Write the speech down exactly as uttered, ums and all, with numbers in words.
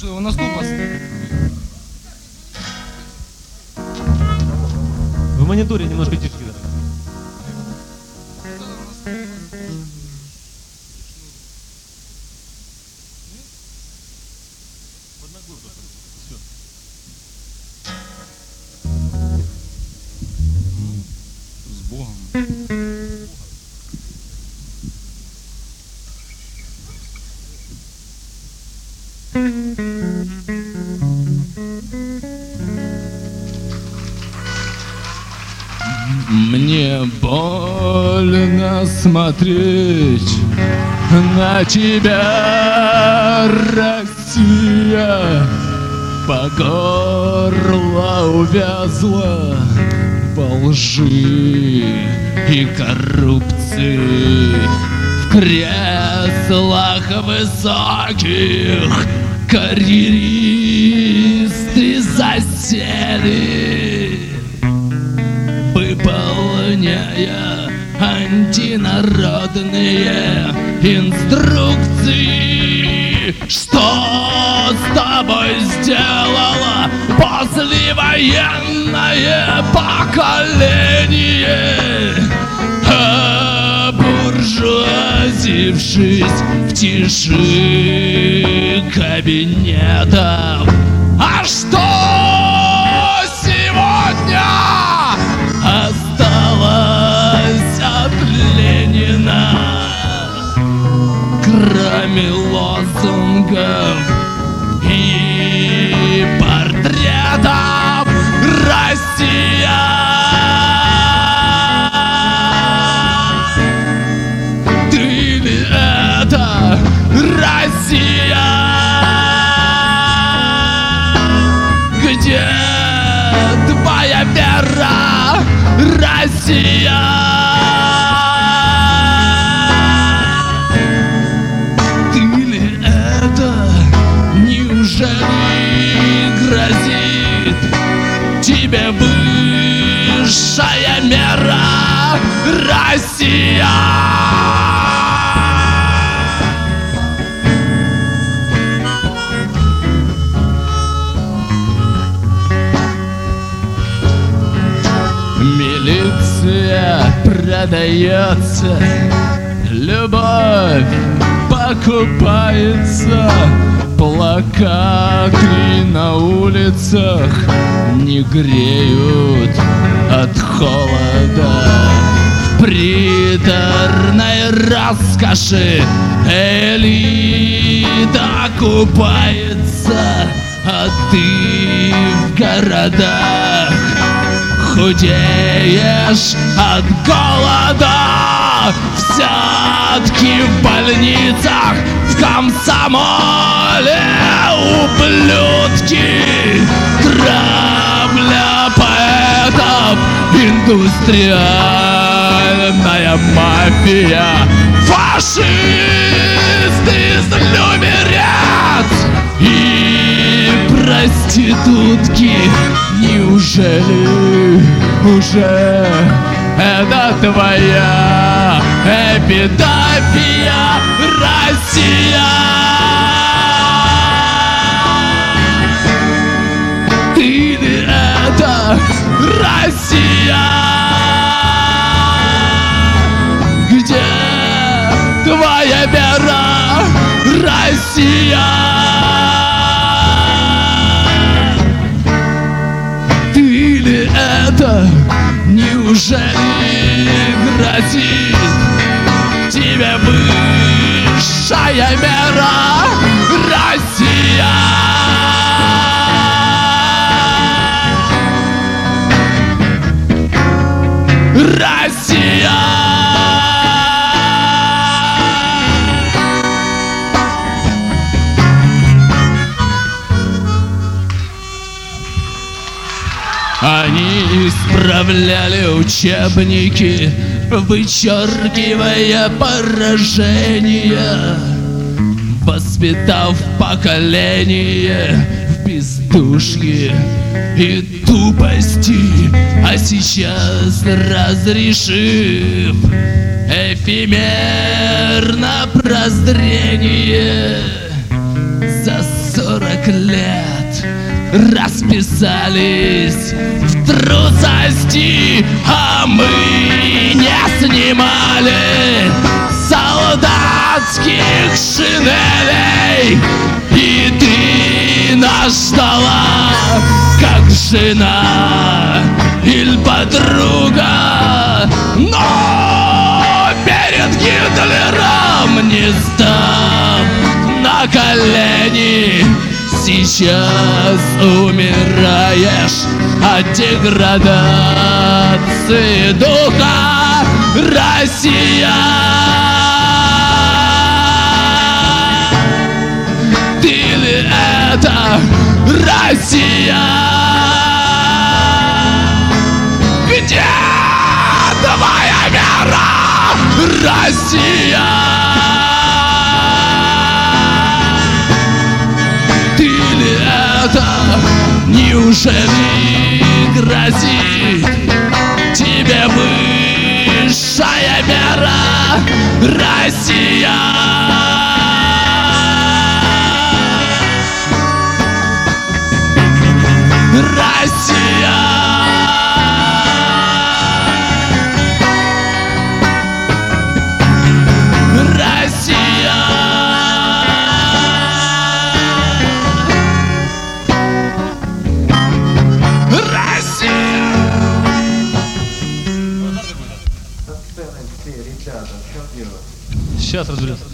что его на стул поставить. В мониторе немножко тише. С Богом. Мне больно смотреть на тебя, Россия, по горло увязла во лжи и коррупции, в креслах высоких карьеристы засели, выполняя антинародные инструкции. Что с тобой сделало послевоенное поколение, обуржуазившись в тиши кабинетов? А что сегодня осталось от Ленина, кроме лозунгов и портретов? Россия, ты ли это, Россия? Где твоя вера, Россия? Ты ли это? Неужели грозит тебе высшая мера, Россия? Милиция продается, любовь покупается, плакаты на улицах не греют от холода. В приторной роскоши элита купается, а ты в городах худеешь от голода. Взятки в больницах, в комсомоле, ублюдки, травля поэтов, индустриальная мафия, фашисты злюмерят и проститутки. Неужели уже это твоя эпитафия, Россия? Ты ли это, Россия? Где твоя вера, Россия? Это неужели грозит тебе высшая мера, Россия? Россия! Они исправляли учебники, вычеркивая поражения, воспитав поколение в бездушье и тупости, а сейчас разрешив эфемерно прозрение, засунув сорок лет расписались в трусости, а мы не снимали солдатских шинелей. И ты нас ждала, как жена или подруга, но перед Гитлером не став на колени. Сейчас умираешь от деградации духа, Россия. Ты ли это, Россия? Где твоя вера, Россия? Неужели грозит тебе высшая мера, Россия? Россия! Россия! Сейчас разберемся.